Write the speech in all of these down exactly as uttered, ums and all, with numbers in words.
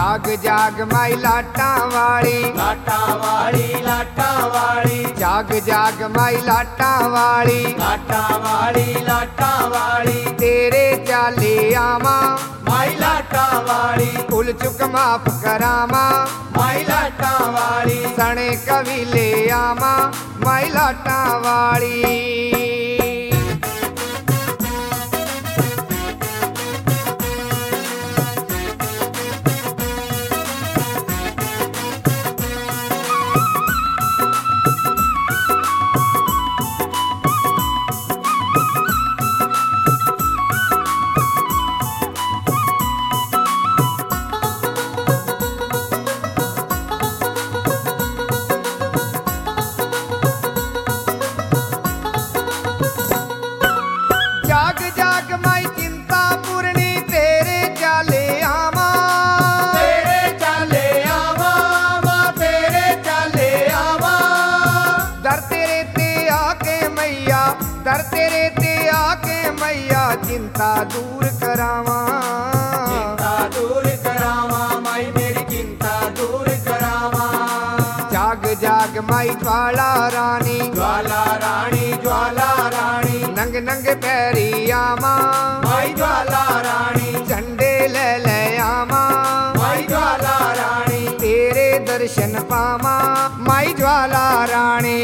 जाग जाग माई लाटा वाली, लाटा वाली लाटा वाली, जाग जाग माई लाटा वाली, लाटा वाली लाटा वाली, तेरे चाले आवा माई लाटा वाली, भूल चुक माफ करावा माई लाटा वाली, सणे कवि ले आवा माई लाटा वाली। जाग जाग माई चिंता पूर्णी तेरे चाले आवा, तेरे चाले आवा माँ तेरे चाले आवा, दर तेरे ते आके मैया, दर तेरे ते आके मैया चिंता दूर करावा। चिंता दूर करावा माई मेरी चिंता दूर करावा। जाग जाग माई ज्वाला रानी, ज्वाला रानी ज्वाला रानी, नंग नंग पैरी आवा माई ज्वाला रानी, झंडे ले ले आवा माई ज्वाला रानी, तेरे दर्शन पावा माई ज्वाला रानी।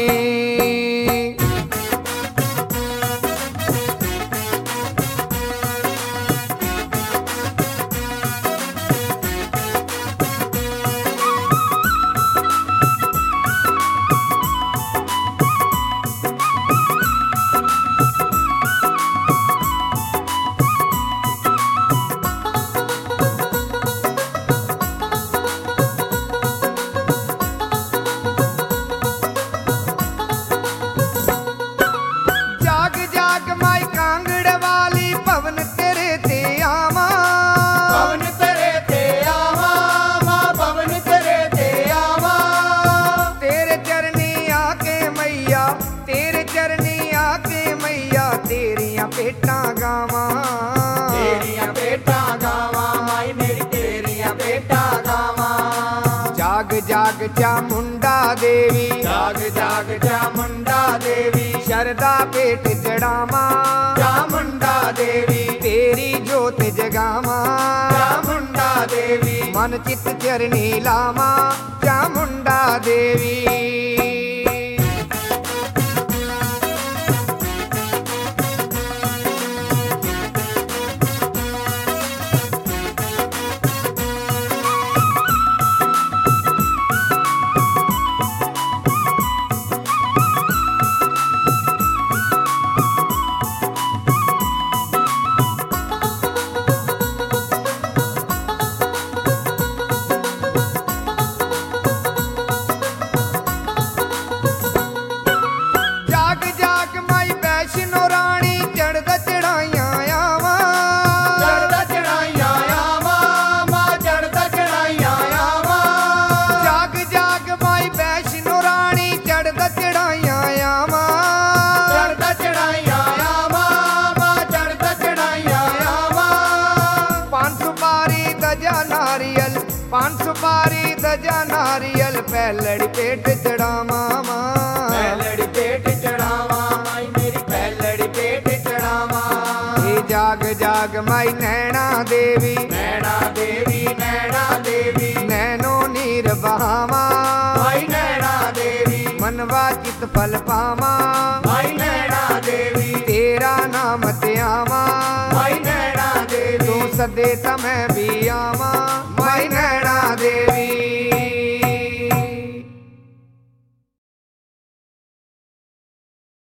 जाग जाग माई कांगड़ वाली पवन तेरे ते आवा, पवन तेरे ते आवा माँ पवन तेरे ते आवा, तेरे चरनी आके मैया, तेरे चरनी आके मैया तेरियां पेटा गावा। तेरिया बेटा गावा माई मेरी तेरिया बेटा गावा। जाग जाग चामुंडा देवी, जाग जाग चामुंडा देवी, शरदा पेट चढ़ावा चामुंडा देवी, तेरी जोत जगावा। चामुंडा देवी, मन चित चरनी लावा चामुंडा देवी। जाग जाग माई वैष्णो रानी चढ़दा चढ़ाइया आवा, चढ़दा चढ़ाइया आवा माँ चढ़दा चढ़ाइया आवा, जाग जाग माई वैष्णो रानी चढ़दा चढ़ाइया आवा। चढ़दा चढ़ाइया आवा माँ चढ़दा चढ़ाइया आवा, पान सुपारी दजा नारियल, पान सुपारी दजा नारियल पैलड़ी पेट चढ़ावा माँ। पैलड़ी पेट चढ़ावा माई मेरी पैलड़ी पेट चढ़ावा। हे जाग जाग माई नैना देवी, नैना देवी नैना देवी, नैनो नीर बहावा माई नैना देवी, मनवा चित फल पावा। माई नैना देवी, तेरा नाम ते आवा, माई नैना देवी, तू सदे तमें भी आवा।